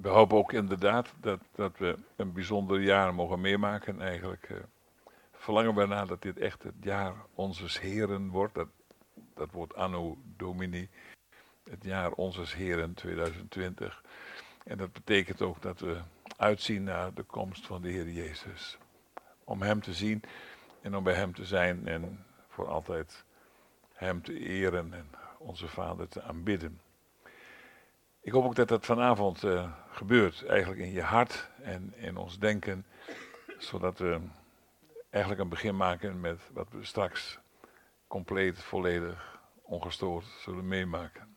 We hopen ook inderdaad dat we een bijzonder jaar mogen meemaken. Eigenlijk verlangen we ernaar dat dit echt het jaar onzes Heren wordt. Dat woord Anno Domini, het jaar onzes Heren 2020. En dat betekent ook dat we uitzien naar de komst van de Heer Jezus. Om Hem te zien en om bij Hem te zijn en voor altijd Hem te eren en onze Vader te aanbidden. Ik hoop ook dat dat vanavond gebeurt, eigenlijk in je hart en in ons denken, zodat we eigenlijk een begin maken met wat we straks compleet, volledig, ongestoord zullen meemaken.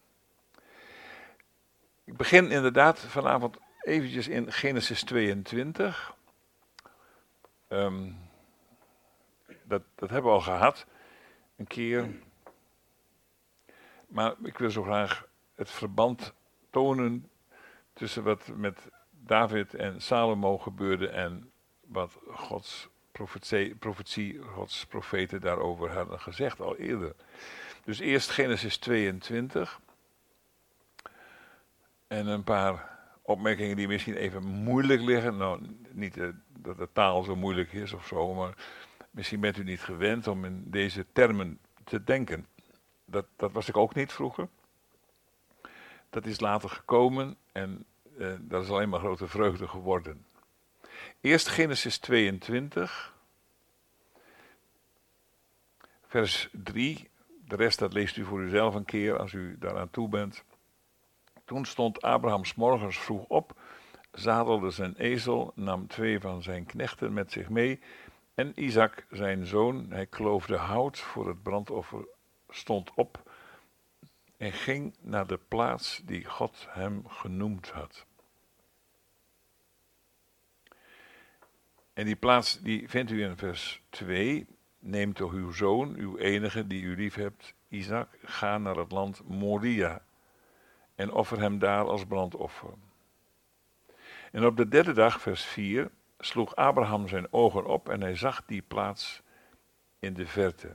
Ik begin inderdaad vanavond eventjes in Genesis 22. Dat hebben we al gehad, een keer. Maar ik wil zo graag het verband tonen tussen wat met David en Salomo gebeurde en wat Gods profetie, Gods profeten daarover hadden gezegd al eerder. Dus eerst Genesis 22 en een paar opmerkingen die misschien even moeilijk liggen. Nou, niet dat de taal zo moeilijk is of zo, maar misschien bent u niet gewend om in deze termen te denken. Dat was ik ook niet vroeger. Dat is later gekomen en dat is alleen maar grote vreugde geworden. Eerst Genesis 22, vers 3. De rest dat leest u voor uzelf een keer als u daaraan toe bent. Toen stond Abraham 's morgens vroeg op, zadelde zijn ezel, nam 2 van zijn knechten met zich mee en Isaac, zijn zoon, hij kloofde hout voor het brandoffer, stond op en ging naar de plaats die God hem genoemd had. En die plaats die vindt u in vers 2. Neem toch uw zoon, uw enige die u lief hebt, Isaac, ga naar het land Moria en offer hem daar als brandoffer. En op de 3e dag, vers 4, sloeg Abraham zijn ogen op en hij zag die plaats in de verte.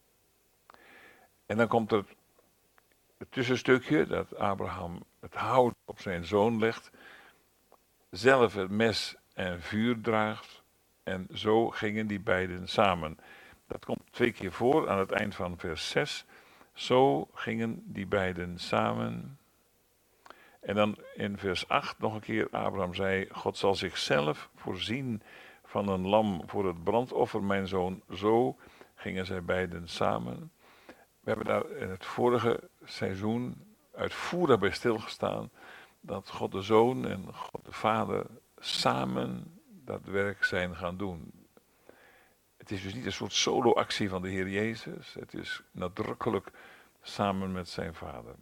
En dan komt er het tussenstukje dat Abraham het hout op zijn zoon legt, zelf het mes en vuur draagt en zo gingen die beiden samen. Dat komt 2 keer voor aan het eind van vers 6. Zo gingen die beiden samen. En dan in vers 8 nog een keer, Abraham zei, God zal zichzelf voorzien van een lam voor het brandoffer, mijn zoon. Zo gingen zij beiden samen. We hebben daar in het vorige seizoen uitvoerig bij stilgestaan dat God de Zoon en God de Vader samen dat werk zijn gaan doen. Het is dus niet een soort solo-actie van de Heer Jezus. Het is nadrukkelijk samen met zijn Vader.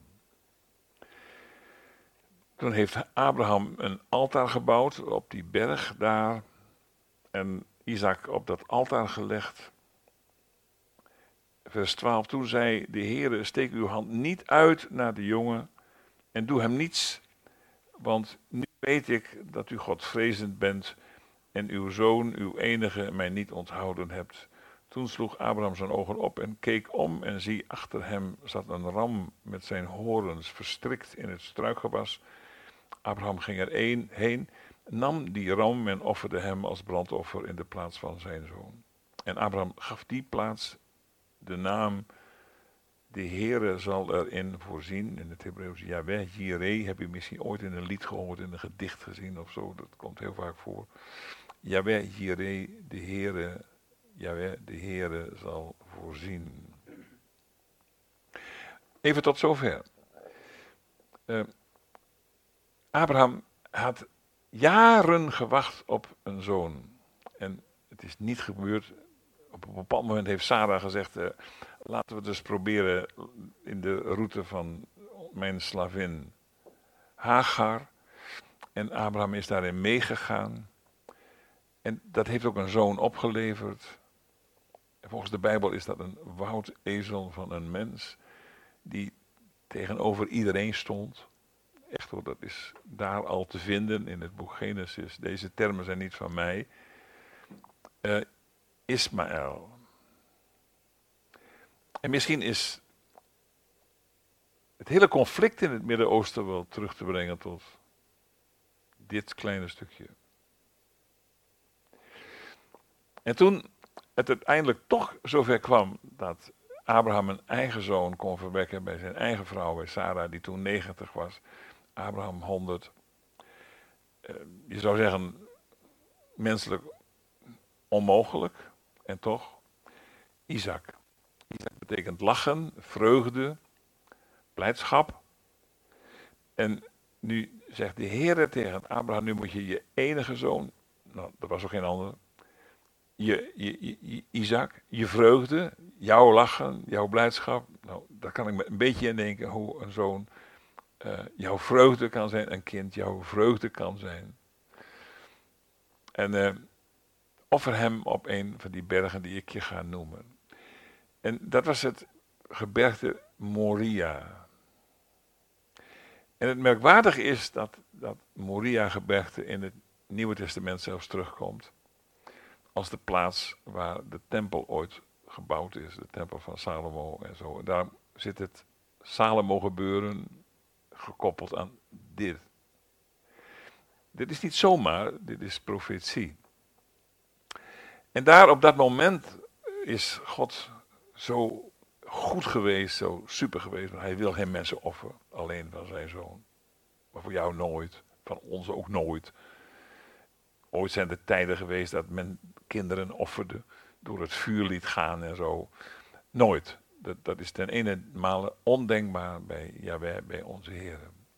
Toen heeft Abraham een altaar gebouwd op die berg daar en Isaac op dat altaar gelegd. Vers 12, toen zei de Heere, steek uw hand niet uit naar de jongen en doe hem niets, want nu weet ik dat u Godvrezend bent en uw zoon, uw enige, mij niet onthouden hebt. Toen sloeg Abraham zijn ogen op en keek om en zie, achter hem zat een ram met zijn horens verstrikt in het struikgewas. Abraham ging er heen, nam die ram en offerde hem als brandoffer in de plaats van zijn zoon. En Abraham gaf die plaats de naam, de Heere zal erin voorzien. In het Hebreeuws, Yahweh, Jireh, heb je misschien ooit in een lied gehoord, in een gedicht gezien of zo. Dat komt heel vaak voor. Yahweh, Jireh, de Heere, Yahweh, de Heere zal voorzien. Even tot zover. Abraham had jaren gewacht op een zoon. En het is niet gebeurd. Op een bepaald moment heeft Sarah gezegd, laten we dus proberen in de route van mijn slavin Hagar. En Abraham is daarin meegegaan. En dat heeft ook een zoon opgeleverd. En volgens de Bijbel is dat een woudezel van een mens die tegenover iedereen stond. Echt hoor, dat is daar al te vinden in het boek Genesis. Deze termen zijn niet van mij. Ismaël. En misschien is het hele conflict in het Midden-Oosten wel terug te brengen tot dit kleine stukje. En toen het uiteindelijk toch zover kwam dat Abraham een eigen zoon kon verwekken bij zijn eigen vrouw, bij Sarah, die toen 90 was. Abraham 100. Je zou zeggen, menselijk onmogelijk. En toch, Isaac. Isaac betekent lachen, vreugde, blijdschap. En nu zegt de Heer tegen Abraham, nu moet je je enige zoon, nou, er was ook geen ander, Isaac, je vreugde, jouw lachen, jouw blijdschap. Nou, daar kan ik me een beetje in denken hoe een zoon jouw vreugde kan zijn, een kind jouw vreugde kan zijn. En offer hem op een van die bergen die ik je ga noemen. En dat was het gebergte Moria. En het merkwaardige is dat Moria-gebergte in het Nieuwe Testament zelfs terugkomt. Als de plaats waar de tempel ooit gebouwd is. De tempel van Salomo en zo. En daar zit het Salomo gebeuren gekoppeld aan dit. Dit is niet zomaar, dit is profetie. En daar op dat moment is God zo goed geweest, zo super geweest. Want hij wil geen mensen offeren, alleen van zijn zoon. Maar voor jou nooit, van ons ook nooit. Ooit zijn er tijden geweest dat men kinderen offerde, door het vuur liet gaan en zo. Nooit. Dat is ten ene male ondenkbaar bij Jahweh, bij onze Heer.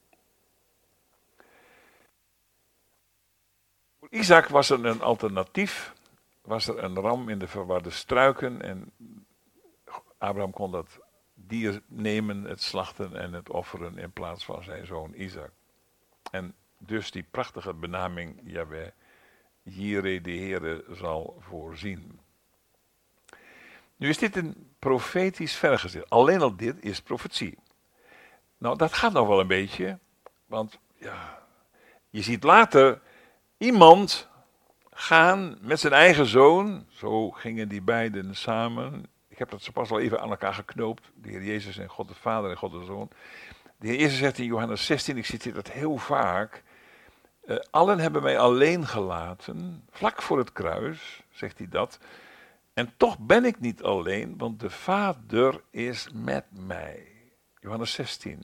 Voor Isaac was er een alternatief. Was er een ram in de verwarde struiken. En Abraham kon dat dier nemen, het slachten en het offeren in plaats van zijn zoon Isaac. En dus die prachtige benaming Jahweh, Jireh, de Heere zal voorzien. Nu is dit een profetisch vergezicht. Alleen al dit is profetie. Nou, dat gaat nog wel een beetje. Want ja, je ziet later iemand gaan met zijn eigen zoon. Zo gingen die beiden samen. Ik heb dat zo pas al even aan elkaar geknoopt. De Heer Jezus en God de Vader en God de Zoon. De Heer Jezus zegt in Johannes 16, ik citeer dat heel vaak. Allen hebben mij alleen gelaten. Vlak voor het kruis zegt hij dat. En toch ben ik niet alleen, want de Vader is met mij. Johannes 16.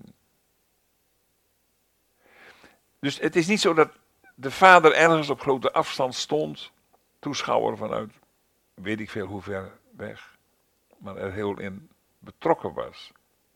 Dus het is niet zo dat de Vader ergens op grote afstand stond, toeschouwer vanuit weet ik veel hoe ver weg, maar er heel in betrokken was.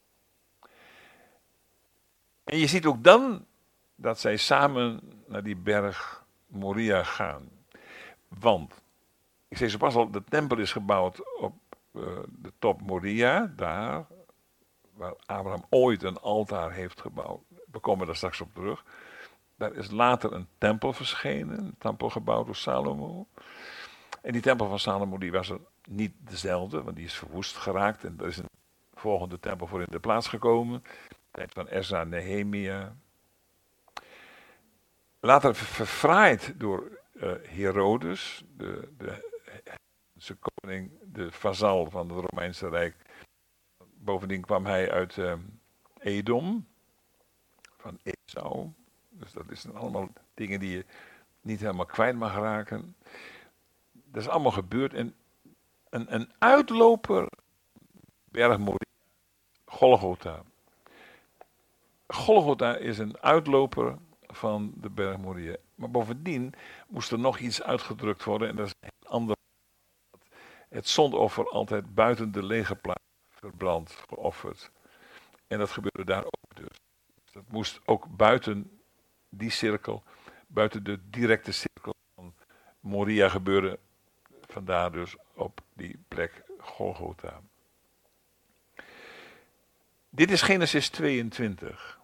En je ziet ook dan dat zij samen naar die berg Moria gaan. Want, ik zei zo pas al, de tempel is gebouwd op de top Moria, daar waar Abraham ooit een altaar heeft gebouwd. We komen daar straks op terug. Daar is later een tempel verschenen, een tempel gebouwd door Salomo. En die tempel van Salomo die was er niet dezelfde, want die is verwoest geraakt. En er is een volgende tempel voor in de plaats gekomen. Tijd van Ezra en Nehemia. Later verfraaid door Herodes, de koning, de vazal van het Romeinse Rijk. Bovendien kwam hij uit Edom, van Esau. Dus dat zijn allemaal dingen die je niet helemaal kwijt mag raken. Dat is allemaal gebeurd. En een uitloper, berg Moria, Golgotha. Golgotha is een uitloper van de berg Moria. Maar bovendien moest er nog iets uitgedrukt worden. En dat is een ander. Het zondoffer altijd buiten de legerplaats verbrand, geofferd. En dat gebeurde daar ook dus. Dat moest ook buiten die cirkel, buiten de directe cirkel van Moria gebeuren. Vandaar dus op die plek Golgotha. Dit is Genesis 22.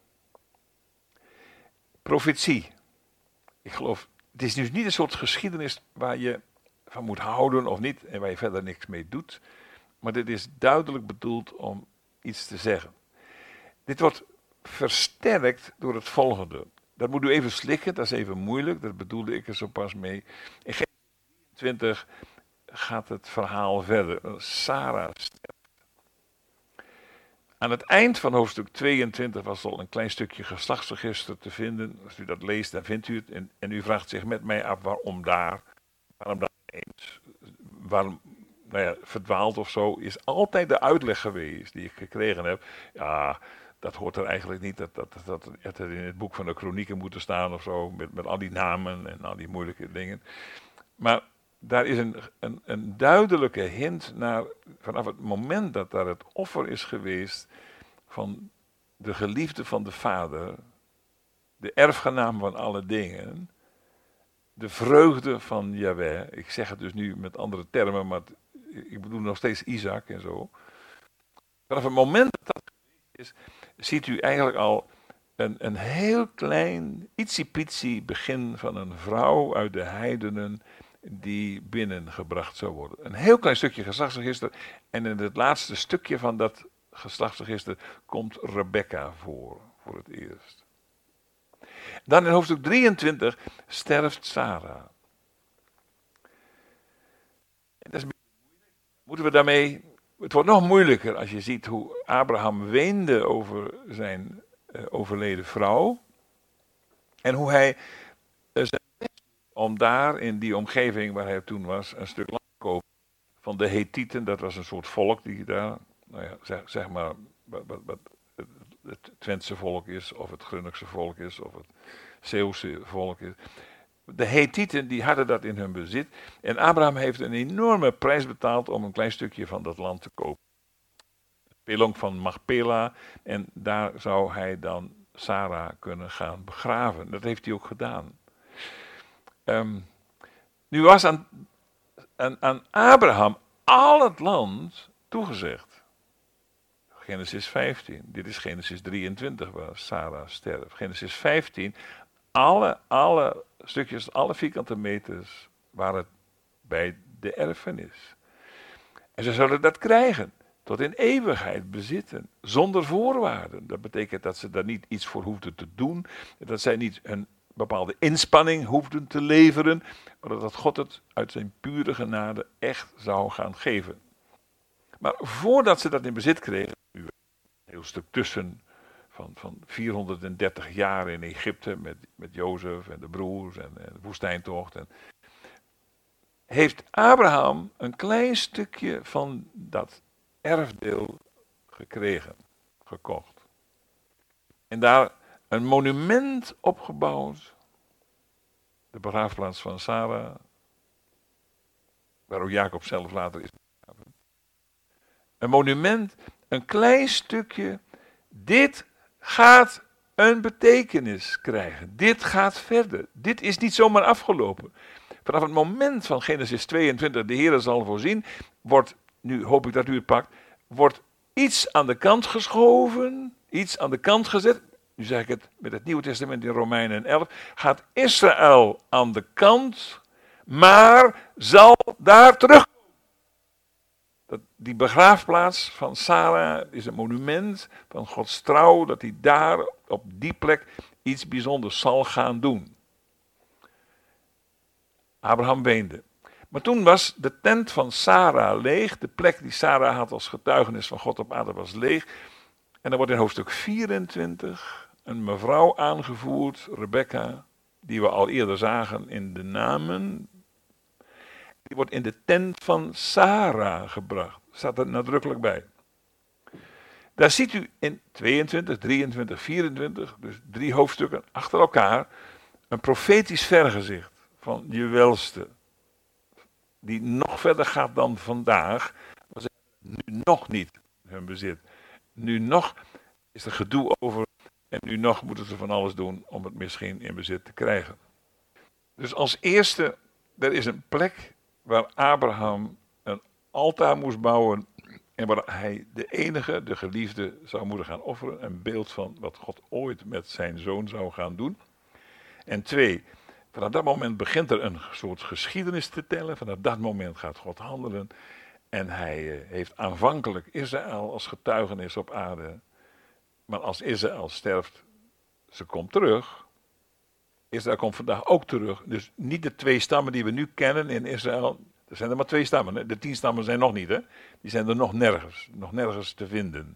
Profetie. Ik geloof, het is dus niet een soort geschiedenis waar je van moet houden of niet en waar je verder niks mee doet. Maar dit is duidelijk bedoeld om iets te zeggen. Dit wordt versterkt door het volgende. Dat moet u even slikken, dat is even moeilijk, dat bedoelde ik er zo pas mee. In Genesis 20 gaat het verhaal verder. Sarah sterft. Aan het eind van hoofdstuk 22 was al een klein stukje geslachtsregister te vinden. Als u dat leest, dan vindt u het. En u vraagt zich met mij af waarom daar. Waarom dan eens? Waarom verdwaald of zo? Is altijd de uitleg geweest die ik gekregen heb. Ja, dat hoort er eigenlijk niet. Dat er in het boek van de kronieken moeten staan of zo. Met al die namen en al die moeilijke dingen. Maar daar is een duidelijke hint naar, vanaf het moment dat daar het offer is geweest van de geliefde van de Vader, de erfgenaam van alle dingen, de vreugde van Jahweh. Ik zeg het dus nu met andere termen, maar ik bedoel nog steeds Isaac en zo. Vanaf het moment dat dat is, ziet u eigenlijk al een heel klein, ietsiepietsie begin van een vrouw uit de heidenen die binnengebracht zou worden. Een heel klein stukje geslachtsregister. En in het laatste stukje van dat geslachtsregister komt Rebecca voor het eerst. Dan in hoofdstuk 23 sterft Sarah. En dat is, moeten we daarmee. Het wordt nog moeilijker als je ziet hoe Abraham weende over zijn overleden vrouw. En hoe hij zijn best om daar in die omgeving waar hij toen was een stuk land te kopen van de Hethieten. Dat was een soort volk die daar, zeg maar, wat het Twentse volk is, of het Grunnigse volk is, of het Zeeuwse volk is. De Hethieten die hadden dat in hun bezit. En Abraham heeft een enorme prijs betaald om een klein stukje van dat land te kopen. Spelonk van Machpela. En daar zou hij dan Sarah kunnen gaan begraven. Dat heeft hij ook gedaan. Nu was aan Abraham al het land toegezegd. Genesis 15. Dit is Genesis 23 waar Sarah sterft. Genesis 15. Alle stukjes, alle vierkante meters waren bij de erfenis. En ze zullen dat krijgen. Tot in eeuwigheid bezitten. Zonder voorwaarden. Dat betekent dat ze daar niet iets voor hoefden te doen. Dat zij niet een bepaalde inspanning hoefden te leveren. Maar dat God het uit zijn pure genade echt zou gaan geven. Maar voordat ze dat in bezit kregen. Een heel stuk tussen. Van 430 jaar in Egypte met Jozef en de broers en de woestijntocht. Heeft Abraham een klein stukje van dat erfdeel gekregen, gekocht. En daar een monument opgebouwd. De begraafplaats van Sarah. Waar ook Jacob zelf later is begraven. Een monument, een klein stukje. Dit gaat een betekenis krijgen. Dit gaat verder. Dit is niet zomaar afgelopen. Vanaf het moment van Genesis 22, de Heer zal voorzien, wordt, nu hoop ik dat u het pakt, wordt iets aan de kant geschoven, iets aan de kant gezet. Nu zeg ik het met het Nieuwe Testament in Romeinen 11. Gaat Israël aan de kant, maar zal daar terugkomen. Die begraafplaats van Sarah is een monument van Gods trouw, dat hij daar op die plek iets bijzonders zal gaan doen. Abraham weende. Maar toen was de tent van Sarah leeg, de plek die Sarah had als getuigenis van God op aarde was leeg. En dan wordt in hoofdstuk 24 een mevrouw aangevoerd, Rebecca, die we al eerder zagen in de namen. Die wordt in de tent van Sarah gebracht. Staat er nadrukkelijk bij. Daar ziet u in 22, 23, 24, dus 3 hoofdstukken achter elkaar, een profetisch vergezicht van je welste. Die nog verder gaat dan vandaag. Maar ze hebben nu nog niet hun bezit. Nu nog is er gedoe over. En nu nog moeten ze van alles doen om het misschien in bezit te krijgen. Dus als eerste, er is een plek waar Abraham een altaar moest bouwen. En waar hij de enige, de geliefde, zou moeten gaan offeren. Een beeld van wat God ooit met zijn zoon zou gaan doen. En 2, vanaf dat moment begint er een soort geschiedenis te tellen. Vanaf dat moment gaat God handelen. En hij heeft aanvankelijk Israël als getuigenis op aarde. Maar als Israël sterft, ze komt terug. Israël komt vandaag ook terug. Dus niet de 2 stammen die we nu kennen in Israël. Er zijn er maar 2 stammen. Hè? De 10 stammen zijn nog niet. Hè? Die zijn er nog nergens te vinden.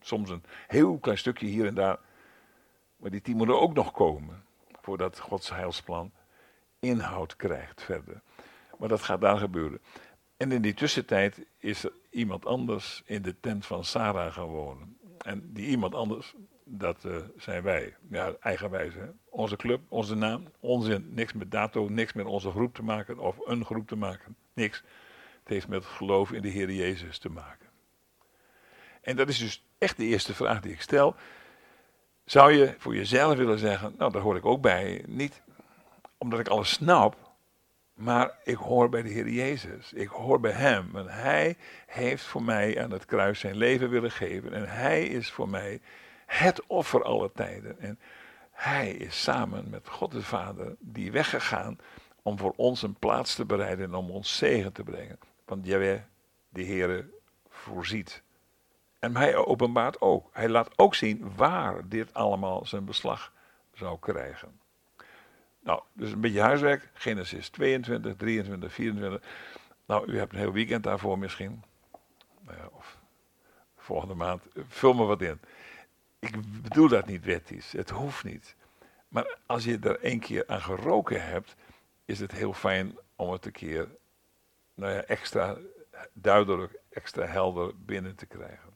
Soms een heel klein stukje hier en daar. Maar die 10 moeten ook nog komen. Voordat Gods heilsplan inhoud krijgt verder. Maar dat gaat daar gebeuren. En in die tussentijd is er iemand anders in de tent van Sarah gaan wonen. En die iemand anders, dat zijn wij. Ja, eigenwijs, hè. Onze club, onze naam, onzin. Niks met dato, niks met onze groep te maken of een groep te maken. Niks. Het heeft met geloof in de Heer Jezus te maken. En dat is dus echt de eerste vraag die ik stel. Zou je voor jezelf willen zeggen, nou daar hoor ik ook bij. Niet omdat ik alles snap, maar ik hoor bij de Heer Jezus. Ik hoor bij Hem. En Hij heeft voor mij aan het kruis zijn leven willen geven. En Hij is voor mij het offer aller tijden. En Hij is samen met God de Vader die weggegaan om voor ons een plaats te bereiden en om ons zegen te brengen. Want Jahweh, de Heere, voorziet. En Hij openbaart ook. Hij laat ook zien waar dit allemaal zijn beslag zou krijgen. Nou, dus een beetje huiswerk. Genesis 22, 23, 24. Nou, u hebt een heel weekend daarvoor misschien. Of volgende maand. Vul me wat in. Ik bedoel dat niet wettisch. Het hoeft niet. Maar als je er 1 keer aan geroken hebt, is het heel fijn om het een keer extra duidelijk, extra helder binnen te krijgen.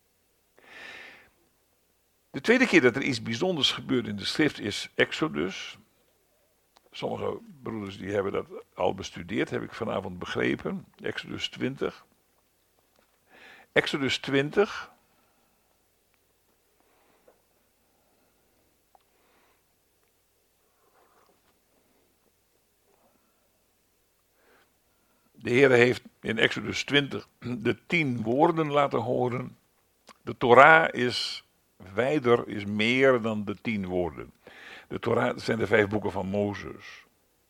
De tweede keer dat er iets bijzonders gebeurt in de schrift is Exodus. Sommige broeders die hebben dat al bestudeerd, heb ik vanavond begrepen. Exodus 20. Exodus 20. De Heer heeft in Exodus 20 de 10 woorden laten horen. De Torah is wijder, is meer dan de 10 woorden. De Torah zijn de 5 boeken van Mozes.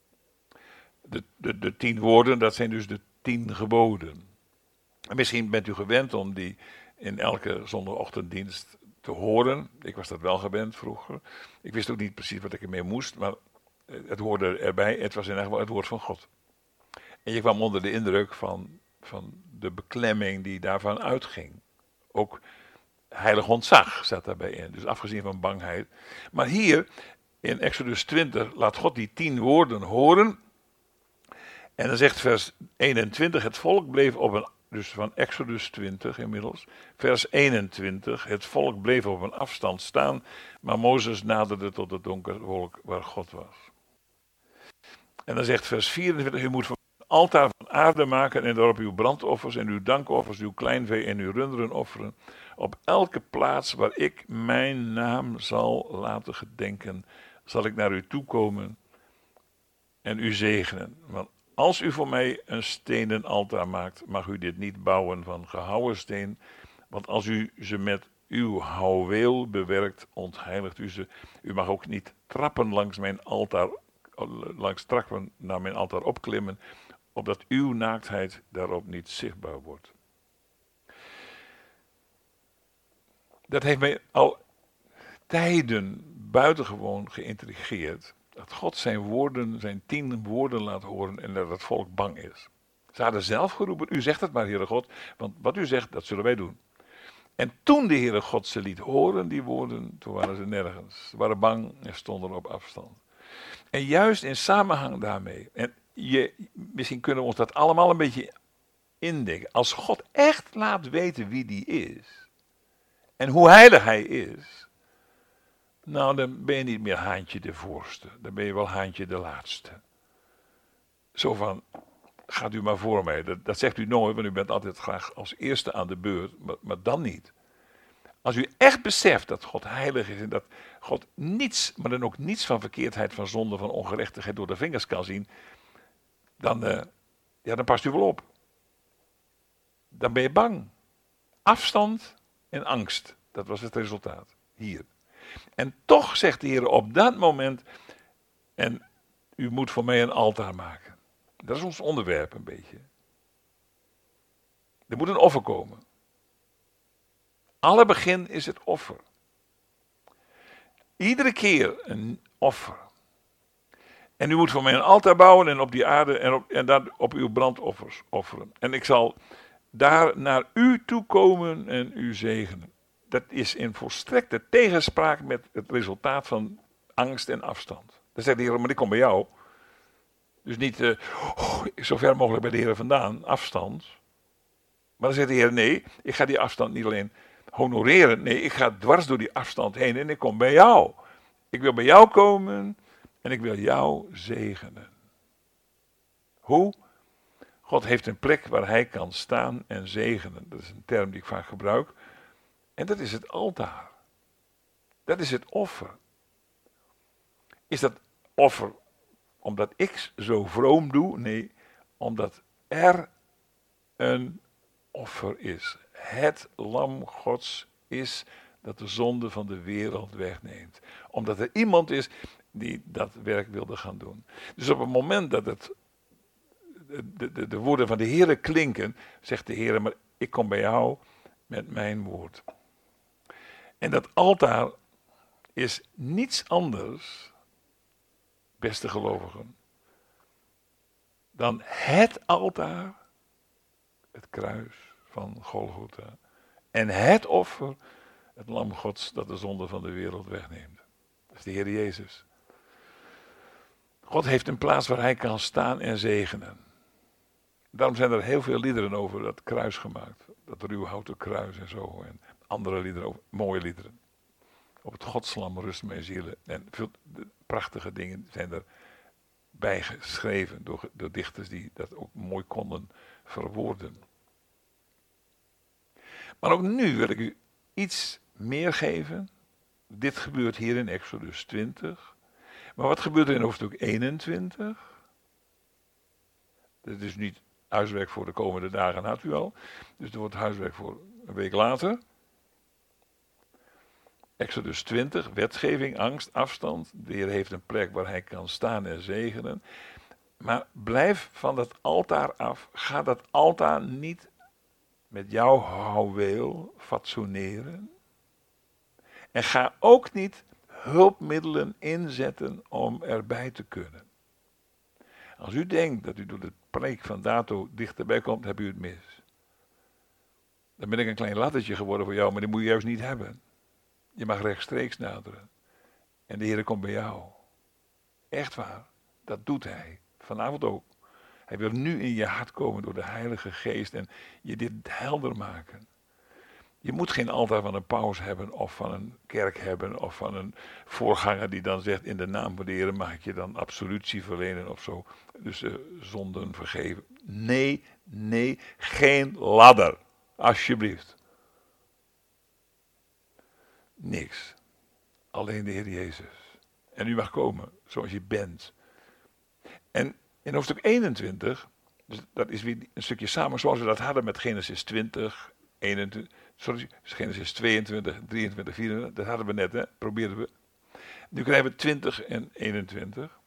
De 10 woorden, dat zijn dus de 10 geboden. En misschien bent u gewend om die in elke zondagochtenddienst te horen. Ik was dat wel gewend vroeger. Ik wist ook niet precies wat ik ermee moest, maar het hoorde erbij. Het was in ieder geval het woord van God. En je kwam onder de indruk van de beklemming die daarvan uitging. Ook heilig ontzag zat daarbij in, dus afgezien van bangheid. Maar hier, in Exodus 20, laat God die 10 woorden horen. En dan zegt vers 21, het volk bleef dus van Exodus 20 inmiddels. Vers 21, het volk bleef op een afstand staan, maar Mozes naderde tot het donkere wolk waar God was. En dan zegt vers 24, u moet van een altaar van aarde maken en daarop uw brandoffers en uw dankoffers, uw kleinvee en uw runderen offeren. Op elke plaats waar ik mijn naam zal laten gedenken, zal ik naar u toekomen en u zegenen. Want als u voor mij een stenen altaar maakt, mag u dit niet bouwen van gehouwen steen. Want als u ze met uw houweel bewerkt, ontheiligt u ze. U mag ook niet trappen trappen naar mijn altaar opklimmen, opdat uw naaktheid daarop niet zichtbaar wordt. Dat heeft mij al tijden buitengewoon geïntrigeerd. Dat God zijn woorden, zijn 10 woorden laat horen en dat het volk bang is. Ze hadden zelf geroepen, u zegt het maar, Heere God, want wat u zegt, dat zullen wij doen. En toen de Heere God ze liet horen, die woorden, toen waren ze nergens. Ze waren bang en stonden op afstand. En juist in samenhang daarmee, en misschien kunnen we ons dat allemaal een beetje indenken. Als God echt laat weten wie die is en hoe heilig hij is, nou dan ben je niet meer Haantje de voorste, dan ben je wel Haantje de laatste. Zo van, gaat u maar voor mij. Dat zegt u nooit, want u bent altijd graag als eerste aan de beurt, maar dan niet. Als u echt beseft dat God heilig is en dat God niets, maar dan ook niets van verkeerdheid, van zonde, van ongerechtigheid door de vingers kan zien, dan past u wel op. Dan ben je bang. Afstand en angst, dat was het resultaat hier. En toch zegt de Heer op dat moment, en u moet voor mij een altaar maken. Dat is ons onderwerp een beetje. Er moet een offer komen. Alle begin is het offer. Iedere keer een offer. En u moet voor mij een altaar bouwen en op die aarde en dan op uw brandoffers offeren. En ik zal daar naar u toe komen en u zegenen. dat is in volstrekte tegenspraak met het resultaat van angst en afstand. Dan zegt de Heer, maar ik kom bij jou. Dus niet zo ver mogelijk bij de Heer vandaan, afstand. Maar dan zegt de Heer, nee, ik ga die afstand niet alleen honoreren. Nee, ik ga dwars door die afstand heen en ik kom bij jou. Ik wil bij jou komen en ik wil jou zegenen. Hoe? God heeft een plek waar hij kan staan en zegenen. Dat is een term die ik vaak gebruik. En dat is het altaar. Dat is het offer. Is dat offer omdat ik zo vroom doe? Nee, omdat er een offer is. Het lam Gods is dat de zonde van de wereld wegneemt. Omdat er iemand is die dat werk wilde gaan doen. Dus op het moment dat de woorden van de Heere klinken, zegt de Heere, maar ik kom bij jou met mijn woord. En dat altaar is niets anders, beste gelovigen, dan het altaar, het kruis van Golgotha. En het offer, het lam Gods dat de zonde van de wereld wegneemt. Dat is de Heer Jezus. God heeft een plaats waar hij kan staan en zegenen. Daarom zijn er heel veel liederen over dat kruis gemaakt. Dat ruwhouten kruis en zo. En andere liederen, over, mooie liederen. Op het godslam rust mijn zielen. En veel prachtige dingen zijn er bijgeschreven door dichters die dat ook mooi konden verwoorden. Maar ook nu wil ik u iets meer geven. Dit gebeurt hier in Exodus 20. Maar wat gebeurt er in hoofdstuk 21? Dit is niet huiswerk voor de komende dagen, had u al. Dus er wordt huiswerk voor een week later. Exodus 20, wetgeving, angst, afstand. De Heer heeft een plek waar hij kan staan en zegenen. Maar blijf van dat altaar af. Ga dat altaar niet met jouw houweel fatsoeneren. En ga ook niet hulpmiddelen inzetten om erbij te kunnen. Als u denkt dat u door de preek van Dato dichterbij komt, heb u het mis. Dan ben ik een klein lattertje geworden voor jou, maar die moet je juist niet hebben. Je mag rechtstreeks naderen. En de Heer komt bij jou. Echt waar. Dat doet hij. Vanavond ook. Hij wil nu in je hart komen door de Heilige Geest en je dit helder maken. Je moet geen altaar van een paus hebben of van een kerk hebben of van een voorganger die dan zegt in de naam van de Heer mag ik je dan absolutie verlenen of zo. Dus zonden vergeven. Nee, geen ladder. Alsjeblieft. Niks. Alleen de Heer Jezus. En u mag komen zoals je bent. En in hoofdstuk 21, dus dat is weer een stukje samen zoals we dat hadden met Genesis 20, Genesis 22, 23, 24, dat hadden we net, hè? Probeerden we. Nu krijgen we 20 en 21.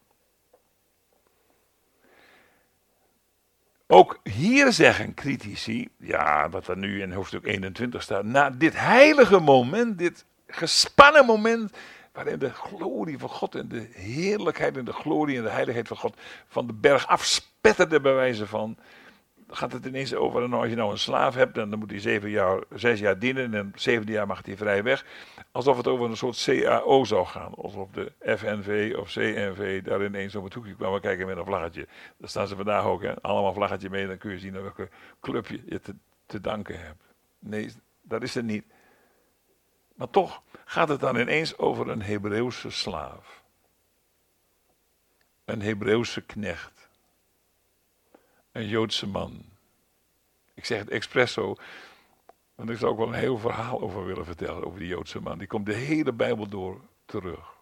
Ook hier zeggen critici, ja, wat er nu in hoofdstuk 21 staat, na dit heilige moment, dit gespannen moment, waarin de glorie van God en de heerlijkheid en de glorie en de heiligheid van God van de berg afspetterde bij wijze van, gaat het ineens over, en als je nou een slaaf hebt, dan moet hij 6 jaar dienen en 7e jaar mag hij vrij weg. Alsof het over een soort CAO zou gaan. Alsof de FNV of CNV daar ineens op het hoekje kwamen kijken met een vlaggetje. Daar staan ze vandaag ook, hè? Allemaal vlaggetje mee, dan kun je zien naar welke club je te danken hebt. Nee, dat is het niet. Maar toch gaat het dan ineens over een Hebreeuwse slaaf. Een Hebreeuwse knecht. Een Joodse man. Ik zeg het expres zo, want ik zou ook wel een heel verhaal over willen vertellen, over die Joodse man. Die komt de hele Bijbel door terug.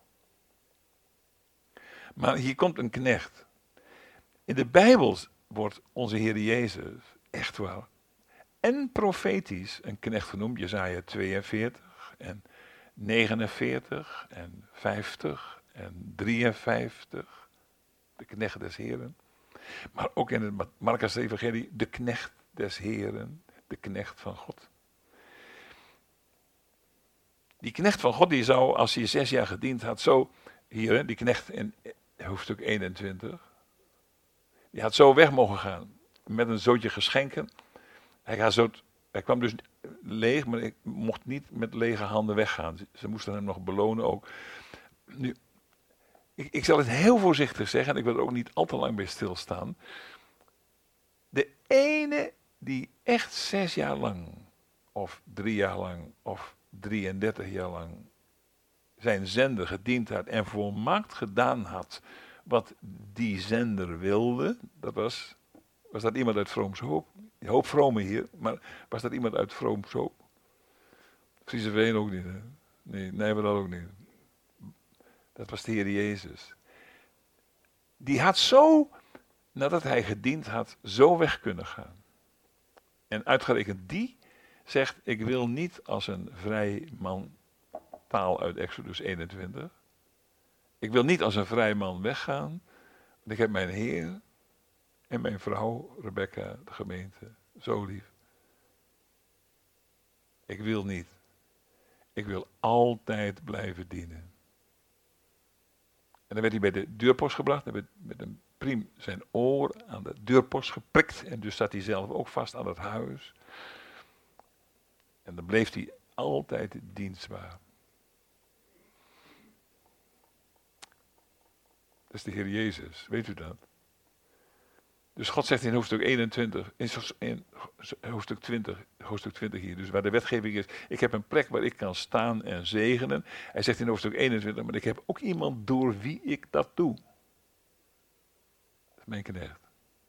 Maar hier komt een knecht. In de Bijbel wordt onze Heer Jezus, echt waar, en profetisch een knecht genoemd. Jesaja 42 en 49 en 50 en 53. De knecht des Heren. Maar ook in het Marcus Evangelie, de knecht des Heren, de knecht van God. Die knecht van God, die zou, als hij 6 jaar gediend had, zo, hier, die knecht in hoofdstuk 21, die had zo weg mogen gaan, met een zootje geschenken. Hij kwam dus leeg, maar ik mocht niet met lege handen weggaan. Ze moesten hem nog belonen ook. Nu, ik zal het heel voorzichtig zeggen, en ik wil er ook niet al te lang bij stilstaan. De ene die echt 6 jaar lang, of 3 jaar lang, of 33 jaar lang zijn zender gediend had en volmaakt gedaan had wat die zender wilde, dat was dat iemand uit Vrooms Hoop? Een hoop vromen hier, maar was dat iemand uit Vrooms Hoop? Friese Veen ook niet, hè? Nee, maar dat ook niet. Dat was de Heer Jezus. Die had zo, nadat hij gediend had, zo weg kunnen gaan. En uitgerekend die zegt, ik wil niet als een vrij man, taal uit Exodus 21. Ik wil niet als een vrij man weggaan, want ik heb mijn Heer en mijn vrouw, Rebecca, de gemeente, zo lief. Ik wil niet. Ik wil altijd blijven dienen. En dan werd hij bij de deurpost gebracht, en werd met een priem zijn oor aan de deurpost geprikt. En dus zat hij zelf ook vast aan het huis. En dan bleef hij altijd dienstbaar. Dat is de Heer Jezus, weet u dat? Dus God zegt in hoofdstuk 21, in hoofdstuk 20 hier, dus waar de wetgeving is, ik heb een plek waar ik kan staan en zegenen. Hij zegt in hoofdstuk 21, maar ik heb ook iemand door wie ik dat doe. Dat is mijn knecht.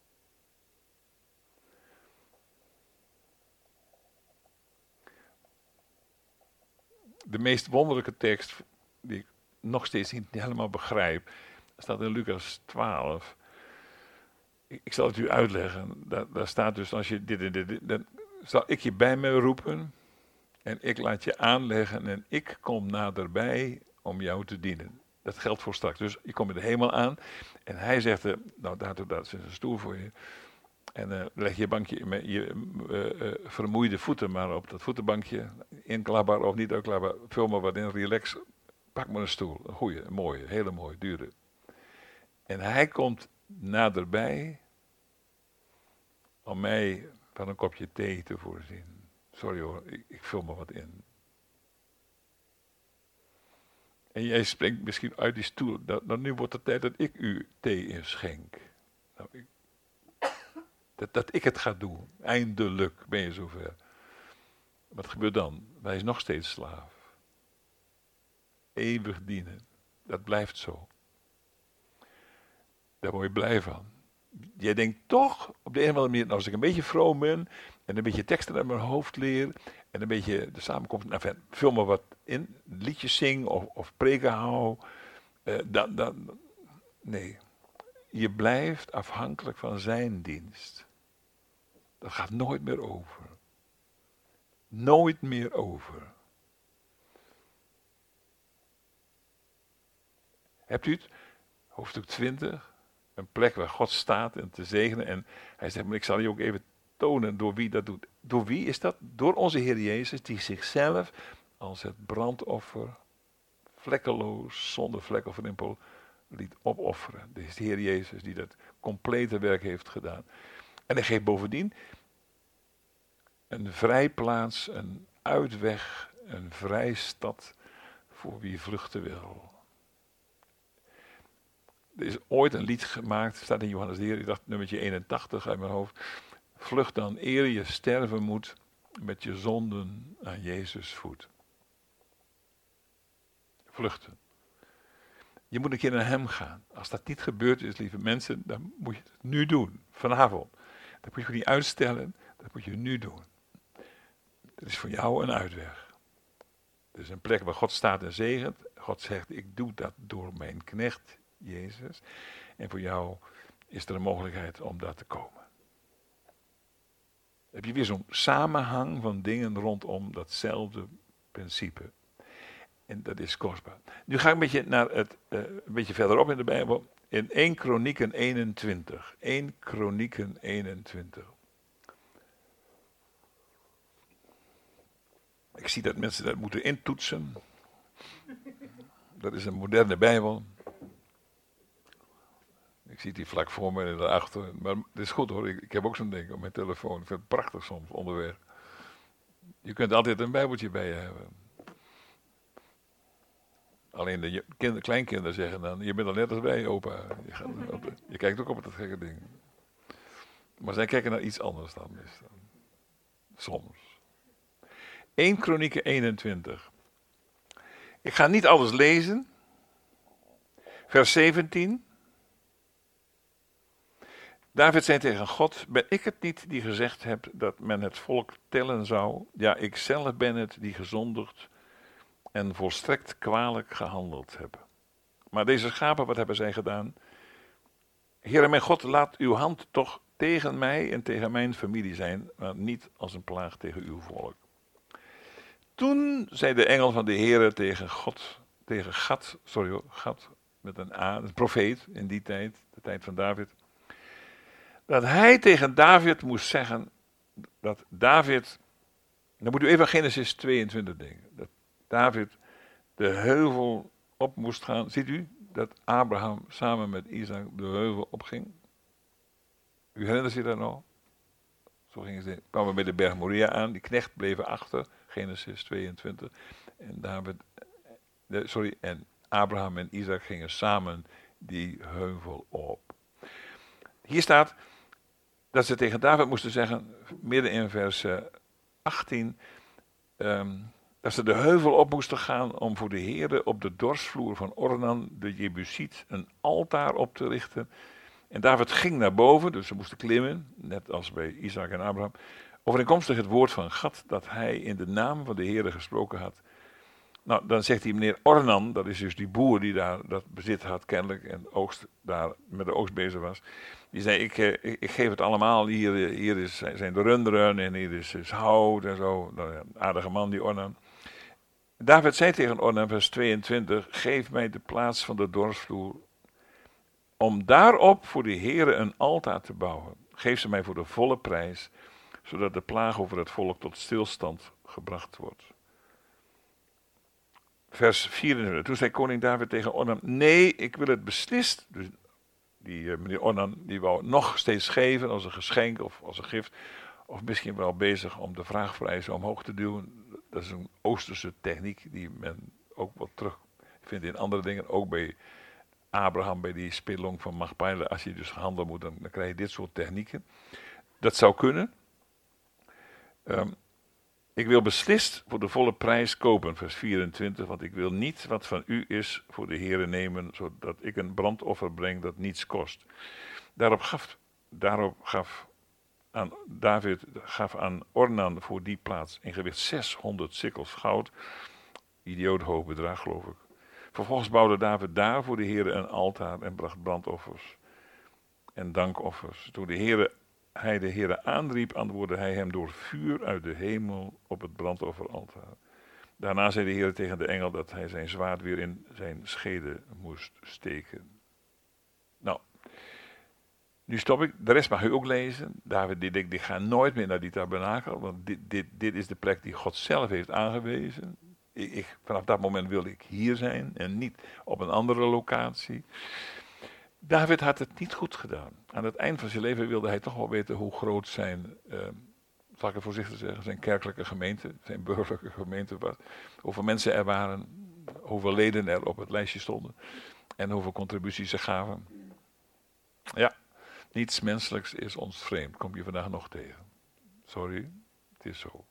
De meest wonderlijke tekst, die ik nog steeds niet helemaal begrijp, staat in Lucas 12. Ik zal het u uitleggen. Daar staat dus, als je dit, dan zal ik je bij me roepen en ik laat je aanleggen en ik kom naderbij om jou te dienen. Dat geldt voor straks. Dus je komt in de hemel aan en hij zegt, nou daar is een stoel voor je. En leg je bankje met je vermoeide voeten maar op dat voetenbankje. Inklapbaar of niet uitklapbaar, vul maar wat in, relax. Pak maar een stoel, een goeie, een mooie, hele mooie, dure. En hij komt naderbij om mij van een kopje thee te voorzien. Sorry hoor, ik vul maar wat in. En jij springt misschien uit die stoel. Nou, nu wordt het tijd dat ik u thee inschenk. Nou, dat ik het ga doen. Eindelijk ben je zover. Wat gebeurt dan? Hij is nog steeds slaaf. Eeuwig dienen. Dat blijft zo. Daar word je blij van. Jij denkt toch, op de een of andere manier, nou, als ik een beetje vroom ben, en een beetje teksten uit mijn hoofd leer, en een beetje de samenkomst, nou, vul maar wat in, liedjes zing of preken hou, nee. Je blijft afhankelijk van zijn dienst. Dat gaat nooit meer over. Nooit meer over. Hebt u het? Hoofdstuk 20. Een plek waar God staat en te zegenen. En hij zegt, maar ik zal je ook even tonen door wie dat doet. Door wie is dat? Door onze Heer Jezus, die zichzelf als het brandoffer, vlekkeloos, zonder vlek of rimpel, liet opofferen. Dit is de Heer Jezus die dat complete werk heeft gedaan. En hij geeft bovendien een vrijplaats, een uitweg, een vrijstad voor wie vluchten wil. Er is ooit een lied gemaakt, staat in Johannes de Heer, ik dacht nummertje 81 uit mijn hoofd. Vlucht dan eer je sterven moet met je zonden aan Jezus voet. Vluchten. Je moet een keer naar hem gaan. Als dat niet gebeurd is, lieve mensen, dan moet je het nu doen. Vanavond. Dat moet je niet uitstellen, dat moet je nu doen. Dat is voor jou een uitweg. Het is een plek waar God staat en zegent. God zegt, ik doe dat door mijn knecht Jezus. En voor jou is er een mogelijkheid om daar te komen. Dan heb je weer zo'n samenhang van dingen rondom datzelfde principe. En dat is kostbaar. Nu ga ik een beetje naar een beetje verderop in de Bijbel. In 1 Kronieken 21. 1 Kronieken 21. Ik zie dat mensen dat moeten intoetsen. Dat is een moderne Bijbel. Ik zie die vlak voor me en daarachter. Maar het is goed hoor, ik heb ook zo'n ding op mijn telefoon. Ik vind het prachtig soms onderweg. Je kunt altijd een bijbeltje bij je hebben. Alleen de kleinkinderen zeggen dan, je bent al net als wij, opa. Je kijkt ook op dat gekke ding. Maar zij kijken naar iets anders dan meestal. Soms. 1 Kronieken 21. Ik ga niet alles lezen. Vers 17. David zei tegen God, ben ik het niet die gezegd heb dat men het volk tellen zou? Ja, ik zelf ben het die gezondigd en volstrekt kwalijk gehandeld heb. Maar deze schapen, wat hebben zij gedaan? Heere mijn God, laat uw hand toch tegen mij en tegen mijn familie zijn, maar niet als een plaag tegen uw volk. Toen zei de engel van de Heere tegen Gad met een A, een profeet in die tijd, de tijd van David, dat hij tegen David moest zeggen, dat David, dan moet u even aan Genesis 22 denken, dat David de heuvel op moest gaan. Ziet u dat Abraham samen met Isaac de heuvel opging? U herinnert zich dat nog? Zo gingen ze, kwamen bij de berg Moria aan, die knecht bleven achter, Genesis 22. En Abraham en Isaac gingen samen die heuvel op. Hier staat dat ze tegen David moesten zeggen, midden in vers 18, dat ze de heuvel op moesten gaan om voor de Heere op de dorsvloer van Ornan, de Jebusiet, een altaar op te richten. En David ging naar boven, dus ze moesten klimmen, net als bij Isaac en Abraham, overeenkomstig het woord van Gad dat hij in de naam van de Heere gesproken had. Nou, dan zegt hij meneer Ornan, dat is dus die boer die daar dat bezit had kennelijk en oogst, daar met de oogst bezig was. Die zei, ik geef het allemaal, hier zijn de runderen en hier is hout en zo. Nou, een aardige man die Ornan. David zei tegen Ornan, vers 22, geef mij de plaats van de dorsvloer, om daarop voor de Heere een altaar te bouwen. Geef ze mij voor de volle prijs, zodat de plaag over het volk tot stilstand gebracht wordt. Vers 24. Toen zei koning David tegen Ornan, nee, ik wil het beslist. Dus die meneer Ornan, die wou nog steeds geven als een geschenk of als een gift. Of misschien wel bezig om de vraagprijzen omhoog te duwen. Dat is een Oosterse techniek die men ook wel terugvindt in andere dingen. Ook bij Abraham, bij die spelong van Machpelah. Als je dus handel moet, dan krijg je dit soort technieken. Dat zou kunnen. Ik wil beslist voor de volle prijs kopen, vers 24, want ik wil niet wat van u is voor de Heere nemen, zodat ik een brandoffer breng dat niets kost. Daarop gaf David aan Ornan voor die plaats in gewicht 600 sikkels goud, idioot hoog bedrag geloof ik. Vervolgens bouwde David daar voor de Heere een altaar en bracht brandoffers en dankoffers. Toen hij de Heere aanriep, antwoordde hij hem door vuur uit de hemel op het brandofferaltaar. Daarna zei de Heere tegen de engel dat hij zijn zwaard weer in zijn schede moest steken. Nou, nu stop ik. De rest mag u ook lezen. David die denkt, ik ga nooit meer naar die tabernakel, want dit is de plek die God zelf heeft aangewezen. Vanaf dat moment wilde ik hier zijn en niet op een andere locatie. David had het niet goed gedaan. Aan het eind van zijn leven wilde hij toch wel weten hoe groot zijn, zal ik het voorzichtig zeggen, zijn kerkelijke gemeente, zijn burgerlijke gemeente was. Hoeveel mensen er waren, hoeveel leden er op het lijstje stonden en hoeveel contributies ze gaven. Ja, niets menselijks is ons vreemd, kom je vandaag nog tegen. Sorry, het is zo.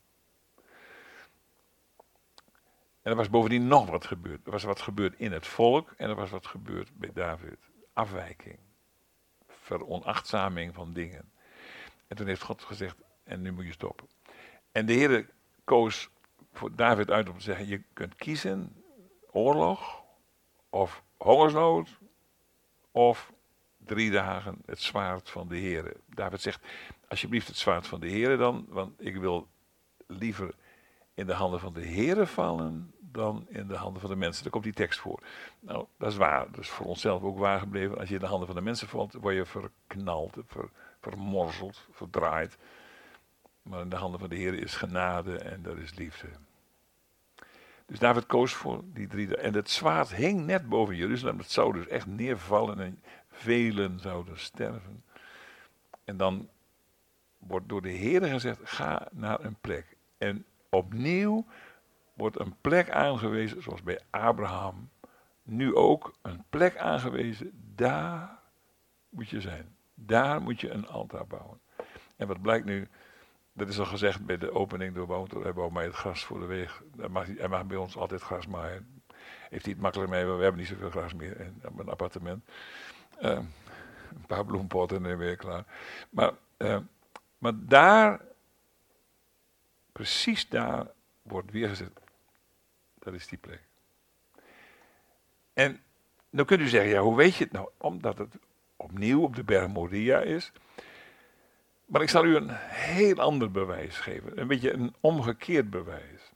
En er was bovendien nog wat gebeurd. Er was wat gebeurd in het volk en er was wat gebeurd bij David. Afwijking, veronachtzaming van dingen. En toen heeft God gezegd, en nu moet je stoppen. En de Heere koos voor David uit om te zeggen, je kunt kiezen, oorlog, of hongersnood, of 3 dagen het zwaard van de Heere. David zegt, alsjeblieft het zwaard van de Heere dan, want ik wil liever in de handen van de Heere vallen dan in de handen van de mensen. Daar komt die tekst voor. Nou, dat is waar. Dat is voor onszelf ook waar gebleven. Als je in de handen van de mensen valt, word je verknald, vermorzeld, verdraaid. Maar in de handen van de Heer is genade en dat is liefde. Dus David koos voor die 3 dagen. En het zwaard hing net boven Jeruzalem. Het zou dus echt neervallen en velen zouden sterven. En dan wordt door de Heer gezegd, ga naar een plek. En opnieuw wordt een plek aangewezen, zoals bij Abraham. Nu ook een plek aangewezen, daar moet je zijn. Daar moet je een altaar bouwen. En wat blijkt nu, dat is al gezegd bij de opening door Wouter, hij bouwt mij het gras voor de weg. Hij mag bij ons altijd gras maaien. Heeft hij het makkelijk mee, we hebben niet zoveel gras meer in een appartement. Een paar bloempotten en weer klaar. Maar daar, precies daar, wordt weer gezet. Dat is die plek. En dan kunt u zeggen, ja, hoe weet je het nou? Omdat het opnieuw op de berg Moria is. Maar ik zal u een heel ander bewijs geven. Een beetje een omgekeerd bewijs.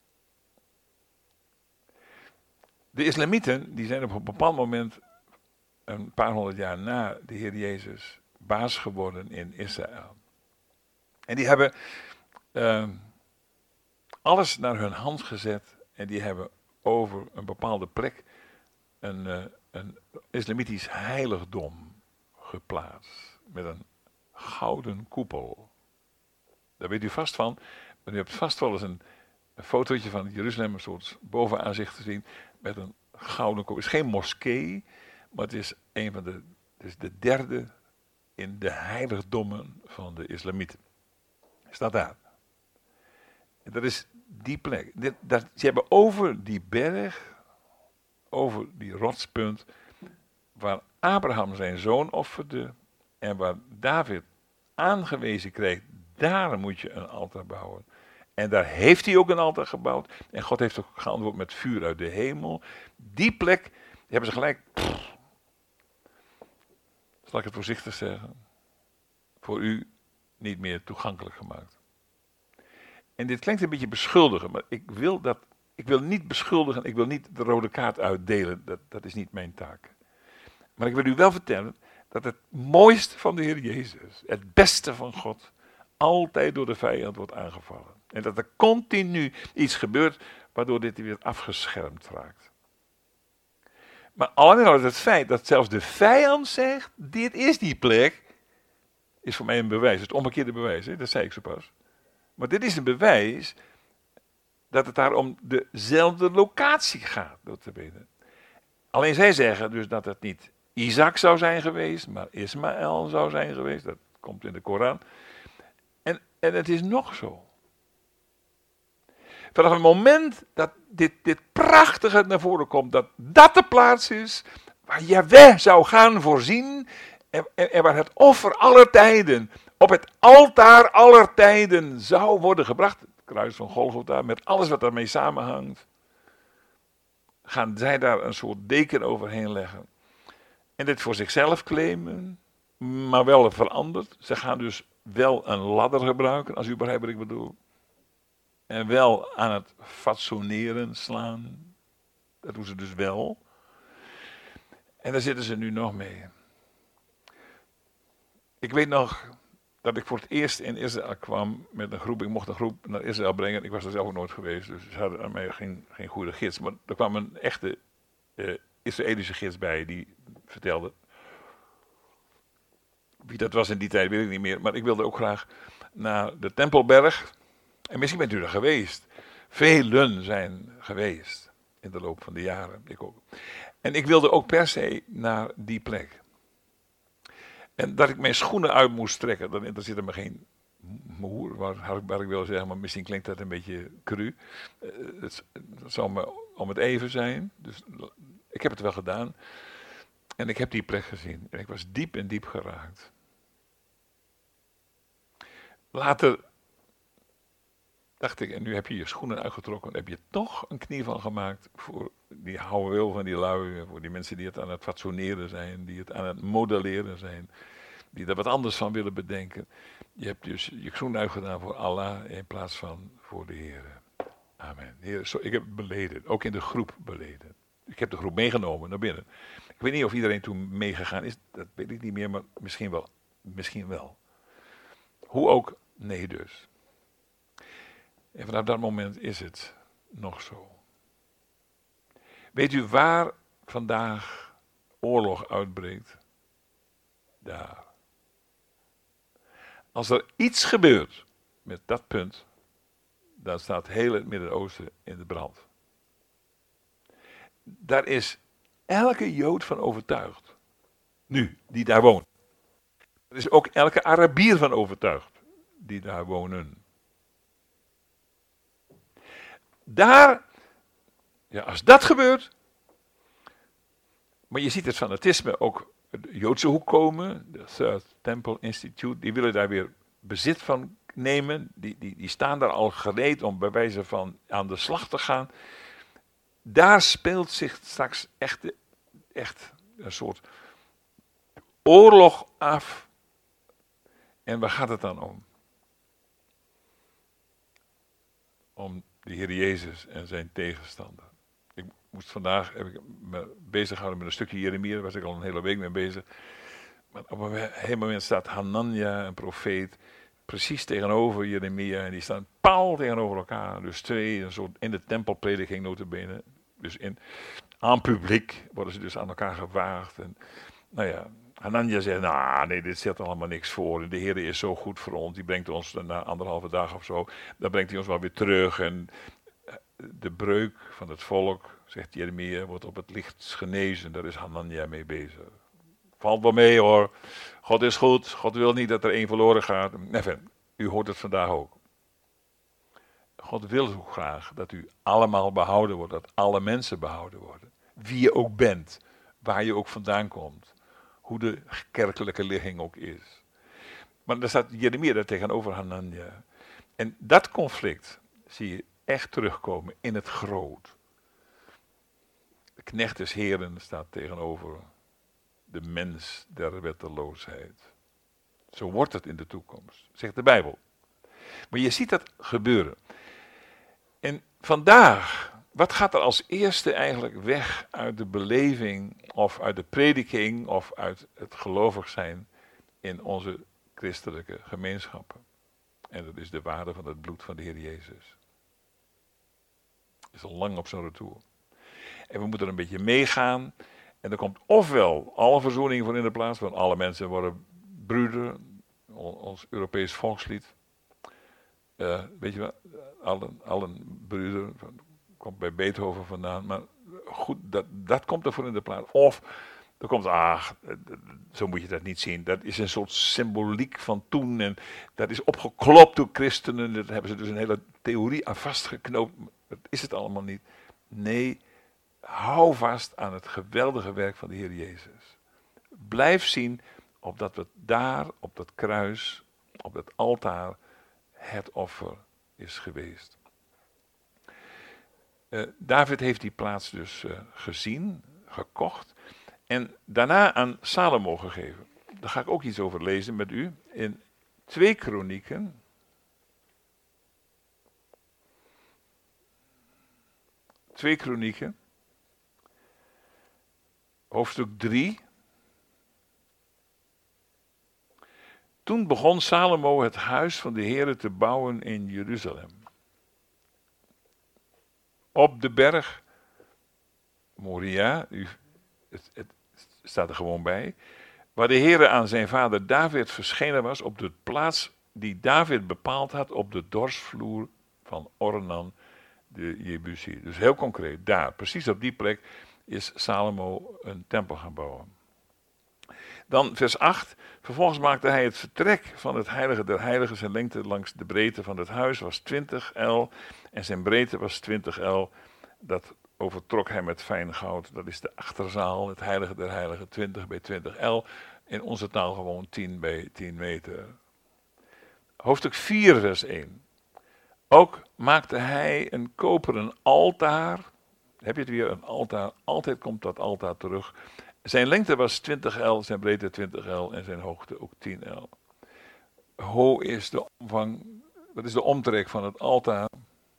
De islamieten, die zijn op een bepaald moment, een paar honderd jaar na de Heer Jezus, baas geworden in Israël. En die hebben alles naar hun hand gezet. En die hebben over een bepaalde plek een islamitisch heiligdom geplaatst. Met een gouden koepel. Daar weet u vast van. Maar u hebt vast wel eens een fotootje van Jeruzalem, een soort bovenaanzicht gezien. Met een gouden koepel. Het is geen moskee, maar het is het is de derde in de heiligdommen van de islamieten. Staat daar. En dat is die plek. Ze hebben over die berg, over die rotspunt, waar Abraham zijn zoon offerde en waar David aangewezen kreeg, daar moet je een altaar bouwen. En daar heeft hij ook een altaar gebouwd. En God heeft ook geantwoord met vuur uit de hemel. Die plek, die hebben ze gelijk, zal ik het voorzichtig zeggen, voor u niet meer toegankelijk gemaakt. En dit klinkt een beetje beschuldigen, maar ik wil niet beschuldigen, ik wil niet de rode kaart uitdelen, dat is niet mijn taak. Maar ik wil u wel vertellen dat het mooiste van de Heer Jezus, het beste van God, altijd door de vijand wordt aangevallen. En dat er continu iets gebeurt waardoor dit weer afgeschermd raakt. Maar alleen al het feit dat zelfs de vijand zegt, dit is die plek, is voor mij een bewijs. Het omgekeerde bewijs, dat zei ik zo pas. Maar dit is een bewijs dat het daar om dezelfde locatie gaat. Alleen zij zeggen dus dat het niet Isaac zou zijn geweest, maar Ismaël zou zijn geweest. Dat komt in de Koran. En het is nog zo. Vanaf het moment dat dit prachtige naar voren komt, dat de plaats is waar Jahweh zou gaan voorzien en waar het offer aller tijden op het altaar aller tijden zou worden gebracht. Het kruis van Golgotha, met alles wat daarmee samenhangt. Gaan zij daar een soort deken overheen leggen. En dit voor zichzelf claimen, maar wel veranderd. Ze gaan dus wel een ladder gebruiken, als u begrijpt wat ik bedoel. En wel aan het fatsoeneren slaan. Dat doen ze dus wel. En daar zitten ze nu nog mee. Ik weet nog dat ik voor het eerst in Israël kwam met een groep. Ik mocht een groep naar Israël brengen. Ik was er zelf ook nooit geweest, dus ze hadden aan mij geen goede gids. Maar er kwam een echte Israëlische gids bij die vertelde. Wie dat was in die tijd weet ik niet meer. Maar ik wilde ook graag naar de Tempelberg. En misschien bent u er geweest. Velen zijn geweest in de loop van de jaren. Ik ook. En ik wilde ook per se naar die plek. En dat ik mijn schoenen uit moest trekken, dat interesseerde me geen moer, waar ik wil zeggen, maar misschien klinkt dat een beetje cru. Het zou me om het even zijn. Dus ik heb het wel gedaan. En ik heb die plek gezien. En ik was diep en diep geraakt. Later dacht ik, en nu heb je je schoenen uitgetrokken, heb je toch een knie van gemaakt voor die oude wil van die lui, voor die mensen die het aan het fatsoeneren zijn, die het aan het modelleren zijn, die er wat anders van willen bedenken. Je hebt dus je schoenen uitgedaan voor Allah in plaats van voor de Heer. Amen. Heer, ik heb het beleden, ook in de groep beleden. Ik heb de groep meegenomen naar binnen. Ik weet niet of iedereen toen meegegaan is, dat weet ik niet meer, maar misschien wel. Misschien wel. Hoe ook, nee dus. En vanaf dat moment is het nog zo. Weet u waar vandaag oorlog uitbreekt? Daar. Als er iets gebeurt met dat punt, dan staat heel het Midden-Oosten in de brand. Daar is elke Jood van overtuigd. Nu, die daar woont. Er is ook elke Arabier van overtuigd, die daar wonen. Daar, ja, als dat gebeurt, maar je ziet het fanatisme ook de Joodse hoek komen, de Third Temple Institute, die willen daar weer bezit van nemen, die staan daar al gereed om bij wijze van aan de slag te gaan. Daar speelt zich straks echt een soort oorlog af. En waar gaat het dan om? Om de Heer Jezus en zijn tegenstander. Heb ik me bezig gehouden met een stukje Jeremia, daar was ik al een hele week mee bezig. Maar op een gegeven moment staat Hanania, een profeet, precies tegenover Jeremia. En die staan paal tegenover elkaar. Dus twee, een soort in de tempelprediking notabene. Dus aan publiek worden ze dus aan elkaar gewaagd. En nou ja, Hanania zegt, nee, dit zet allemaal niks voor. De Heer is zo goed voor ons. Die brengt ons na 1,5 dag of zo, dan brengt hij ons wel weer terug. En de breuk van het volk, zegt Jeremia, wordt op het licht genezen. Daar is Hanania mee bezig. Valt wel mee hoor. God is goed. God wil niet dat er één verloren gaat. Enfin, u hoort het vandaag ook. God wil zo graag dat u allemaal behouden wordt. Dat alle mensen behouden worden. Wie je ook bent. Waar je ook vandaan komt. Hoe de kerkelijke ligging ook is. Maar daar staat Jeremia daar tegenover Hanania. En dat conflict zie je echt terugkomen in het groot. De knecht des Heren staat tegenover de mens der wetteloosheid. Zo wordt het in de toekomst, zegt de Bijbel. Maar je ziet dat gebeuren. En vandaag, wat gaat er als eerste eigenlijk weg uit de beleving of uit de prediking of uit het gelovig zijn in onze christelijke gemeenschappen? En dat is de waarde van het bloed van de Heer Jezus. Is al lang op zijn retour. En we moeten er een beetje meegaan. En er komt ofwel alle verzoening voor in de plaats, want alle mensen worden broeder, ons Europees volkslied. Weet je wel, allen broeder, komt bij Beethoven vandaan, maar goed, dat komt ervoor in de plaats. Of er komt, zo moet je dat niet zien, dat is een soort symboliek van toen en dat is opgeklopt door christenen, daar hebben ze dus een hele theorie aan vastgeknoopt, dat is het allemaal niet. Nee, hou vast aan het geweldige werk van de Heer Jezus. Blijf zien opdat we daar, op dat kruis, op dat altaar, het offer is geweest. David heeft die plaats dus gezien, gekocht en daarna aan Salomo gegeven. Daar ga ik ook iets over lezen met u in 2 Kronieken. Hoofdstuk 3. Toen begon Salomo het huis van de Heere te bouwen in Jeruzalem. Op de berg Moria, het staat er gewoon bij, waar de Heere aan zijn vader David verschenen was op de plaats die David bepaald had op de dorsvloer van Ornan de Jebusi. Dus heel concreet, daar, precies op die plek, is Salomo een tempel gaan bouwen. Dan vers 8. Vervolgens maakte hij het vertrek van het heilige der heiligen. Zijn lengte langs de breedte van het huis was 20 el. En zijn breedte was 20 el. Dat overtrok hij met fijn goud. Dat is de achterzaal, het heilige der heiligen, 20 bij 20 el. In onze taal gewoon 10 bij 10 meter. Hoofdstuk 4 vers 1. Ook maakte hij een koperen altaar. Heb je het weer, een altaar. Altijd komt dat altaar terug. Zijn lengte was 20 el, zijn breedte 20 el en zijn hoogte ook 10 el. Hoe is de omvang, wat is de omtrek van het altaar?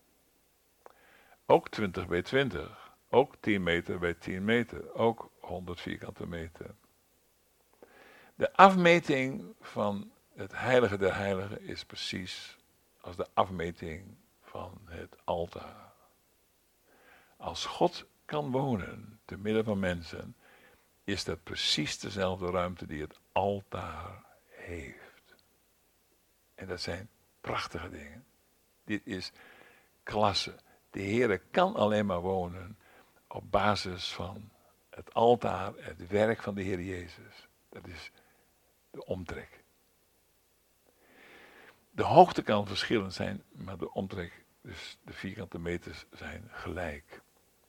Ook 20 bij 20. Ook 10 meter bij 10 meter. Ook 100 vierkante meter. De afmeting van het heilige der heiligen is precies als de afmeting van het altaar. Als God kan wonen te midden van mensen, is dat precies dezelfde ruimte die het altaar heeft. En dat zijn prachtige dingen. Dit is klasse. De Heere kan alleen maar wonen op basis van het altaar, het werk van de Heer Jezus. Dat is de omtrek. De hoogte kan verschillend zijn, maar de omtrek, dus de vierkante meters, zijn gelijk.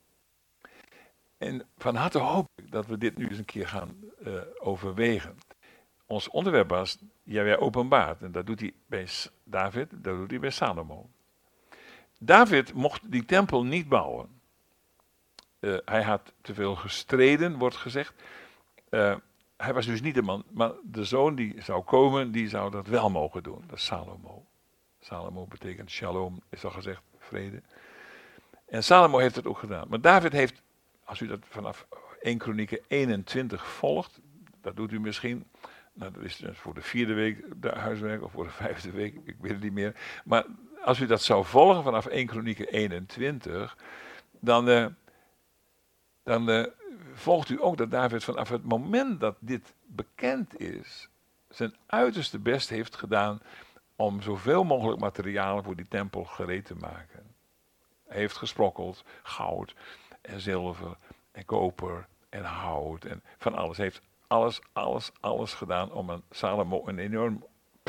En van harte hoop ik dat we dit nu eens een keer gaan overwegen. Ons onderwerp was, Jahweh openbaart. En dat doet hij bij David, dat doet hij bij Salomo. David mocht die tempel niet bouwen. Hij had te veel gestreden, wordt gezegd. Hij was dus niet de man, maar de zoon die zou komen, die zou dat wel mogen doen. Dat is Salomo. Salomo betekent shalom, is al gezegd, vrede. En Salomo heeft het ook gedaan. Maar David heeft, als u dat vanaf 1 Kronieken 21 volgt, dat doet u misschien. Nou, dat is dus voor de 4e week de huiswerk, of voor de 5e week, ik weet het niet meer. Maar als u dat zou volgen vanaf 1 Kronieken 21, dan volgt u ook dat David vanaf het moment dat dit bekend is, zijn uiterste best heeft gedaan om zoveel mogelijk materialen voor die tempel gereed te maken. Hij heeft gesprokkeld goud en zilver en koper en hout en van alles. Hij heeft alles gedaan om aan Salomo een enorm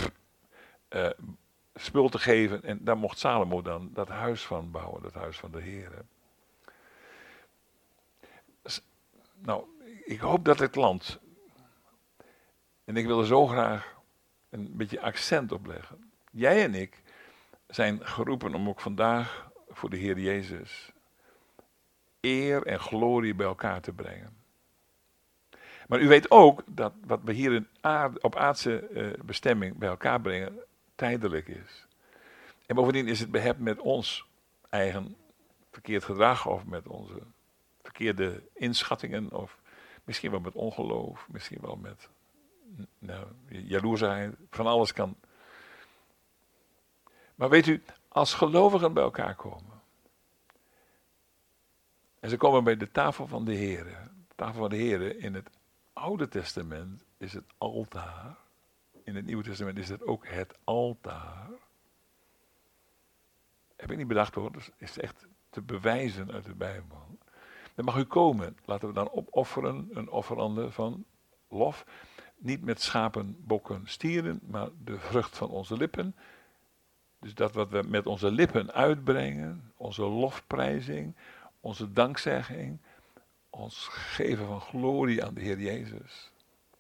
spul te geven. En daar mocht Salomo dan dat huis van bouwen, dat huis van de Heer. Nou, ik hoop dat het land, en ik wil er zo graag een beetje accent op leggen. Jij en ik zijn geroepen om ook vandaag voor de Heer Jezus eer en glorie bij elkaar te brengen. Maar u weet ook dat wat we hier op aardse bestemming bij elkaar brengen tijdelijk is. En bovendien is het behept met ons eigen verkeerd gedrag of met onze verkeerde inschattingen of misschien wel met ongeloof, misschien wel met jaloersheid, van alles kan. Maar weet u, als gelovigen bij elkaar komen en ze komen bij de tafel van de Heer, de tafel van de Heer in het Oude Testament is het altaar, in het Nieuwe Testament is het ook het altaar. Heb ik niet bedacht hoor, dat is echt te bewijzen uit de Bijbel. Dan mag u komen, laten we dan opofferen, een offerande van lof. Niet met schapen, bokken, stieren, maar de vrucht van onze lippen. Dus dat wat we met onze lippen uitbrengen, onze lofprijzing, onze dankzegging, ons geven van glorie aan de Heer Jezus.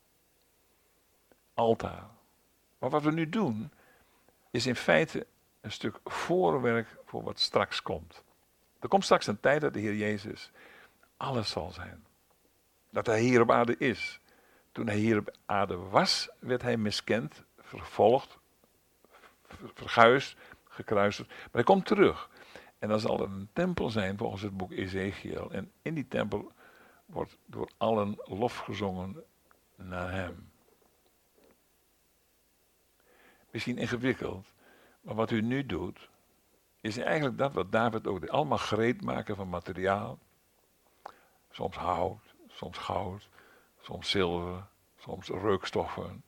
Altaar. Maar wat we nu doen, is in feite een stuk voorwerk voor wat straks komt. Er komt straks een tijd dat de Heer Jezus alles zal zijn. Dat hij hier op aarde is. Toen hij hier op aarde was, werd hij miskend, vervolgd, verguisd, gekruisigd. Maar hij komt terug. En dan zal er een tempel zijn volgens het boek Ezekiel. En in die tempel wordt door allen lof gezongen naar hem. Misschien ingewikkeld, maar wat u nu doet, is eigenlijk dat wat David ook deed. Allemaal gereed maken van materiaal. Soms hout, soms goud, soms zilver, soms reukstoffen.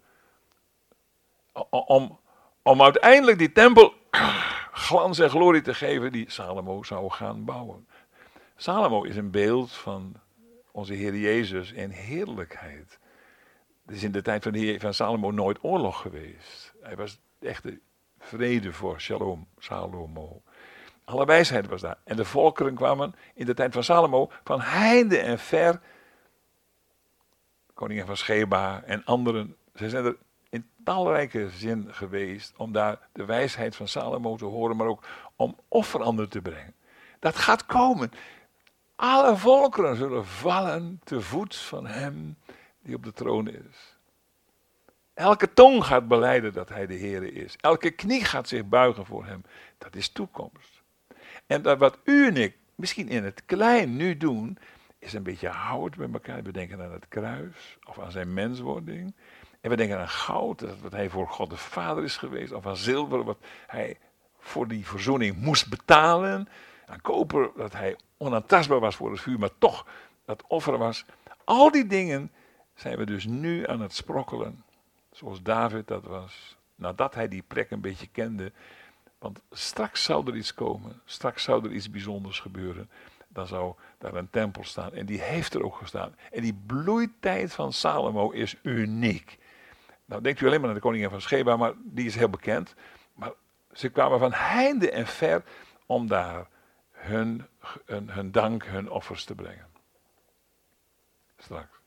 Om uiteindelijk die tempel glans en glorie te geven die Salomo zou gaan bouwen. Salomo is een beeld van onze Heer Jezus in heerlijkheid. Er is in de tijd van Salomo nooit oorlog geweest. Hij was echt de vrede voor Salomo. Alle wijsheid was daar. En de volkeren kwamen in de tijd van Salomo van heinde en ver. Koningin van Sheba en anderen. Ze zijn er in talrijke zin geweest om daar de wijsheid van Salomo te horen, maar ook om offeranden te brengen. Dat gaat komen. Alle volkeren zullen vallen te voet van hem die op de troon is. Elke tong gaat belijden dat hij de Heere is. Elke knie gaat zich buigen voor hem. Dat is toekomst. En dat wat u en ik misschien in het klein nu doen, is een beetje hout bij elkaar. We denken aan het kruis of aan zijn menswording. En we denken aan goud, dat wat hij voor God de Vader is geweest. Of aan zilver, wat hij voor die verzoening moest betalen. Aan koper, dat hij onaantastbaar was voor het vuur, maar toch dat offer was. Al die dingen zijn we dus nu aan het sprokkelen. Zoals David dat was. Nadat hij die plek een beetje kende, Want straks zou er iets komen. Straks zou er iets bijzonders gebeuren. Dan zou daar een tempel staan. En die heeft er ook gestaan. En die bloeitijd van Salomo is uniek. Nou denkt u alleen maar aan de koningin van Sheba, maar die is heel bekend. Maar ze kwamen van heinde en ver om daar hun dank, hun offers te brengen. Straks.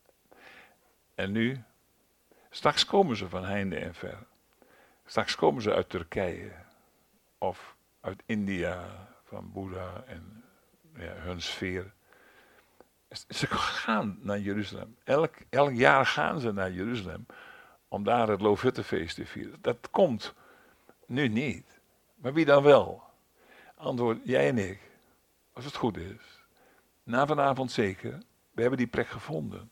En nu, straks komen ze van heinde en ver. Straks komen ze uit Turkije of uit India, van Boeddha en hun sfeer. Ze gaan naar Jeruzalem. Elk jaar gaan ze naar Jeruzalem om daar het Loofhuttenfeest te vieren. Dat komt nu niet. Maar wie dan wel? Antwoord, jij en ik. Als het goed is. Na vanavond zeker. We hebben die plek gevonden.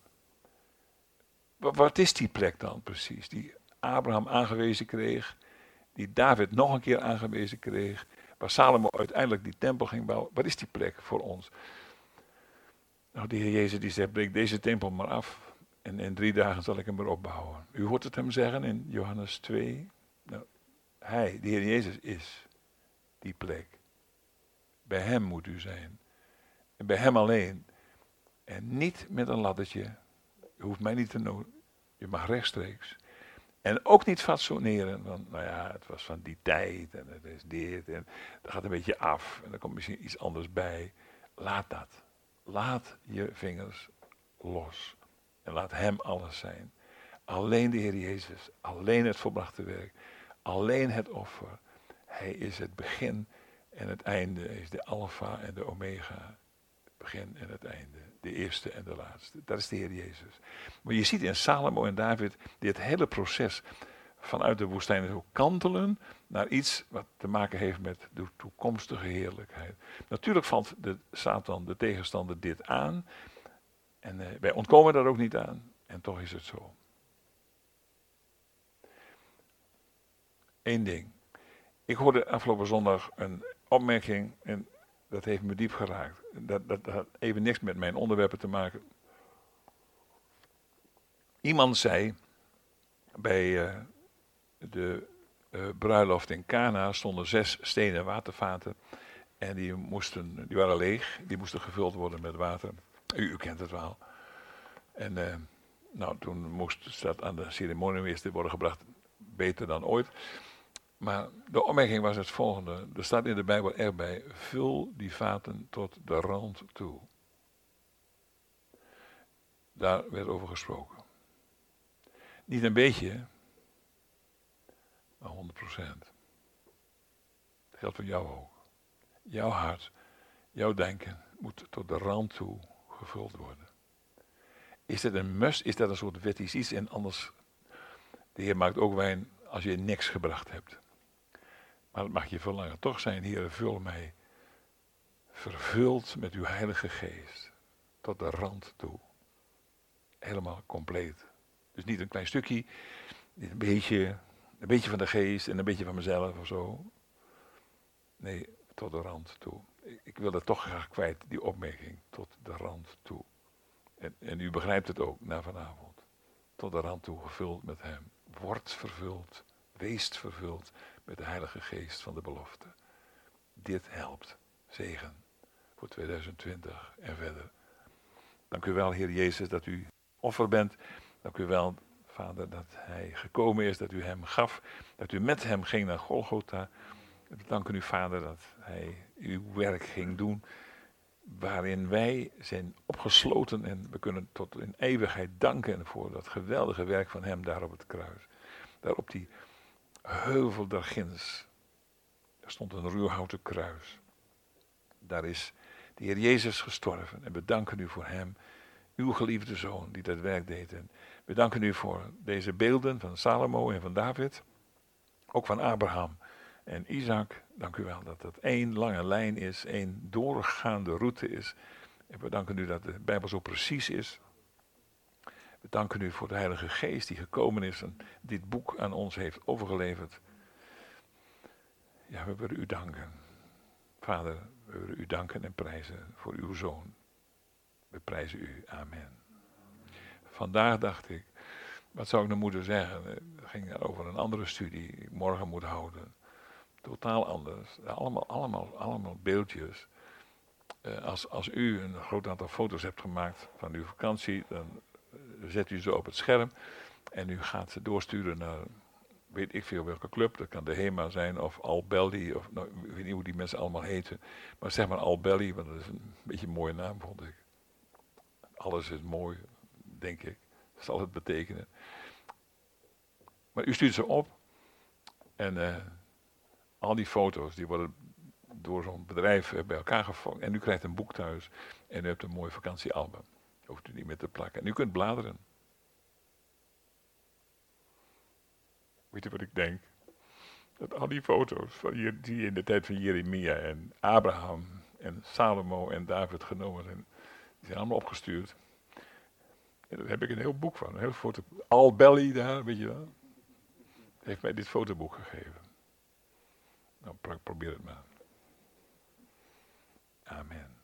Wat is die plek dan precies? Die Abraham aangewezen kreeg. Die David nog een keer aangewezen kreeg. Waar Salomo uiteindelijk die tempel ging bouwen. Wat is die plek voor ons? Nou, de Heer Jezus die zegt, breek deze tempel maar af. En in 3 dagen zal ik hem weer opbouwen. U hoort het hem zeggen in Johannes 2. Nou, hij, de Heer Jezus, is die plek. Bij hem moet u zijn. En bij hem alleen. En niet met een laddertje. Je hoeft mij niet te nodig. Je mag rechtstreeks. En ook niet fatsoeneren. Want nou ja, het was van die tijd. En het is dit. En dat gaat een beetje af. En er komt misschien iets anders bij. Laat dat. Laat je vingers los. En laat hem alles zijn. Alleen de Heer Jezus. Alleen het volbrachte werk. Alleen het offer. Hij is het begin en het einde. Hij is de alfa en de omega. Het begin en het einde. De eerste en de laatste. Dat is de Heer Jezus. Maar je ziet in Salomo en David dit hele proces vanuit de woestijn zo kantelen naar iets wat te maken heeft met de toekomstige heerlijkheid. Natuurlijk valt de Satan, de tegenstander, dit aan. En wij ontkomen daar ook niet aan. En toch is het zo. Eén ding. Ik hoorde afgelopen zondag een opmerking en dat heeft me diep geraakt. Dat had even niks met mijn onderwerpen te maken. Iemand zei bij de bruiloft in Cana stonden 6 stenen watervaten en die waren leeg. Die moesten gevuld worden met water. U kent het wel. En toen moest dat aan de ceremoniemeester worden gebracht, beter dan ooit. Maar de opmerking was het volgende. Er staat in de Bijbel erbij, vul die vaten tot de rand toe. Daar werd over gesproken. Niet een beetje, maar 100%. Dat geldt voor jou ook. Jouw hart, jouw denken moet tot de rand toe gevuld worden. Is dat een must? Is dat een soort wettisch iets? En anders, de Heer maakt ook wijn als je niks gebracht hebt. Maar het mag je verlangen toch zijn, Heer, vul mij vervuld met uw Heilige Geest tot de rand toe. Helemaal compleet. Dus niet een klein stukje, niet een beetje van de geest en een beetje van mezelf of zo. Nee, tot de rand toe. Ik wil dat toch graag kwijt, die opmerking, tot de rand toe. En u begrijpt het ook na vanavond. Tot de rand toe gevuld met hem. Wordt vervuld, weest vervuld met de Heilige Geest van de belofte. Dit helpt. Zegen voor 2020 en verder. Dank u wel, Heer Jezus, dat u offer bent. Dank u wel, Vader, dat hij gekomen is, dat u hem gaf. Dat u met hem ging naar Golgotha. Dank u, Vader, dat hij uw werk ging doen. Waarin wij zijn opgesloten en we kunnen tot in eeuwigheid danken voor dat geweldige werk van hem daar op het kruis. Daar op die heuvel daar ginds. Daar stond een ruwhouten kruis. Daar is de Heer Jezus gestorven en we danken u voor hem, uw geliefde zoon die dat werk deed. En we danken u voor deze beelden van Salomo en van David, ook van Abraham en Isaac. Dank u wel dat dat één lange lijn is, één doorgaande route is. En we danken u dat de Bijbel zo precies is. We danken u voor de Heilige Geest die gekomen is en dit boek aan ons heeft overgeleverd. Ja, we willen u danken. Vader, we willen u danken en prijzen voor uw Zoon. We prijzen u. Amen. Vandaag dacht ik, wat zou ik nou moeten zeggen? Het ging over een andere studie die ik morgen moet houden. Totaal anders. Allemaal beeldjes. Als u een groot aantal foto's hebt gemaakt van uw vakantie, dan zet u ze op het scherm en u gaat ze doorsturen naar, weet ik veel welke club, dat kan de HEMA zijn of Albelly, of nou, ik weet niet hoe die mensen allemaal heten, maar zeg maar Albelly, want dat is een beetje een mooie naam, vond ik. Alles is mooi, denk ik, zal het betekenen. Maar u stuurt ze op en al die foto's die worden door zo'n bedrijf bij elkaar gevangen. En u krijgt een boek thuis en u hebt een mooi vakantiealbum. Hoeft u niet meer te plakken. En u kunt bladeren. Weet je wat ik denk? Dat al die foto's van die in de tijd van Jeremia en Abraham en Salomo en David genomen zijn, die zijn allemaal opgestuurd. En daar heb ik een heel boek van. Een heel foto. Al Belly daar, weet je wel. Heeft mij dit fotoboek gegeven. Nou, probeer het maar. Amen.